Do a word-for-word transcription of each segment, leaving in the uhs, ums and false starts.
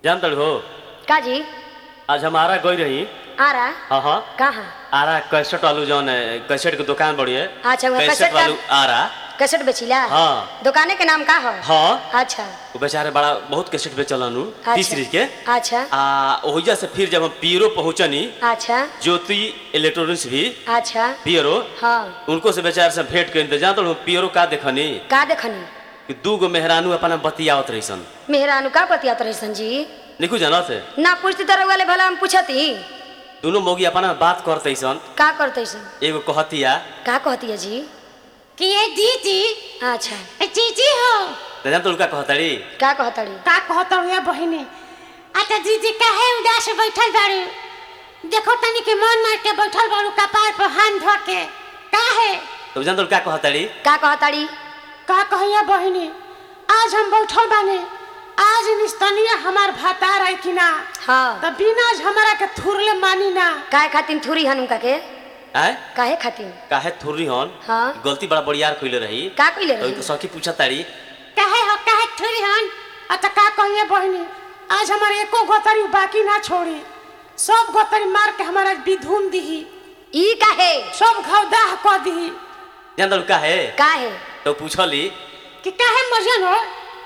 जानते हो का जी? आज हमारा गई रही। आ रहा हाँ हाँ कहाँ? आरा कैसेट वालू जौन है कैसेट की दुकान बड़ी है। अच्छा वो कैसेट कैसेट वालू आरा। कैसेट बेचिला? हाँ। दुकाने के नाम का हो? हाँ अच्छा वो बेचारे बड़ा बहुत कैसेट बेचलन तीस सीरीज के। अच्छा आ ओहिजा से फिर जब हम पीरो पहुंचनी अच्छा ज्योति इलेक्ट्रॉनिक्स भी अच्छा पियरो हाँ उनको से बेचारे से भेंट कर इंतजाम तो पियरो का देखनी का देखनी कि दू गो मेहरानू अपना बतियावत रहीसन। मेहरानू का बतियात रहीसन जी? निकू जाना से ना पूछती तरह वाले भला हम पूछती दोनों मोगी अपना बात करते सन। का करते सन? एगो कहतिया का कहती है जी? कि ये दीदी अच्छा जीजी हो तो जान तो उनका कहतड़ी का कहतड़ी? का कहता हूँ बहिनी। अच्छा दीदी काहे उदास बैठल बारू? देखो तनी के मन मार के बैठल बारू कपार पर हाथ धो के काहे? तो जान तो उनका कहतड़ी का कहतड़ी? का कहिया बहिनी आज हम बैठल बाने आज निस्तनिया हमार भातार आई कि ना हाँ तो बिना आज हमारा के थुरले मानी ना काहे खातिन थुरी हन उनका के? आय काहे खातिन? काहे थुरी हन? हाँ गलती बड़ा बड़ियार कइले रही। का कइले तो रही? सखी पूछा ताड़ी काहे हो काहे थुरी हन? अच्छा का कहिया बहिनी आज हमारे एको गोतरी बाकी ना छोड़ी सब गोतरी मार के हमारा विधुन दीही ई काहे? सब घाव क दीही। जान तो काहे काहे? तो पूछली कि काहे मजन हो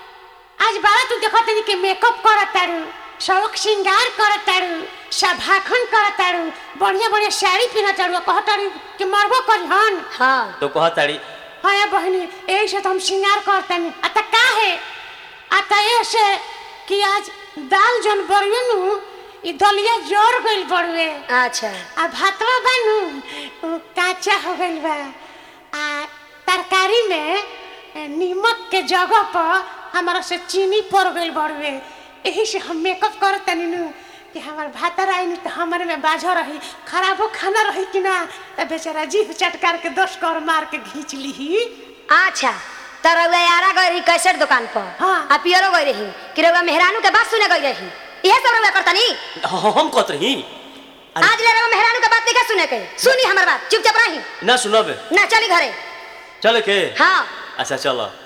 आज बारा तू देखत नहीं कि मेकअप करत तारू शौक श्रृंगार करत तारू सभाखन करत तारू बढ़िया बढ़िया साड़ी पहनत तारू कहत तारू कि मरबो करी हन। हाँ तो कहताड़ी हाँ या बहनी यही से तो हम श्रृंगार करतनी। अतः काहे अतः ऐसे कि आज दाल जन बरुए नु ई दलिया जोर गइल बरुए अच्छा आ भातवा बनू उ काचा हो गइल बा आ तरकारी में नीमक के जगह पर हमारा से चीनी पड़ गइल बरुए यही से हम मेकअप करतनी नु कि हमार भातर आई नहीं तो हमारे में बाझा रही खराबो खाना रही कि ना तो बेचारा जीभ चटकार के दस कर मार के घींच ली। अच्छा तरौआ यारा गई रही कैसेट दुकान पर हाँ। आ पियरो गई रही कि रउआ मेहरानू के बात सुने गई रही इहे सब रउआ करतनी? हम कहत रही आज ले रउआ मेहरानू के बात नहीं का सुने के? सुनी हमर बात चुपचाप रही ना सुनब ना चली घरे। चल के हाँ अच्छा चलो।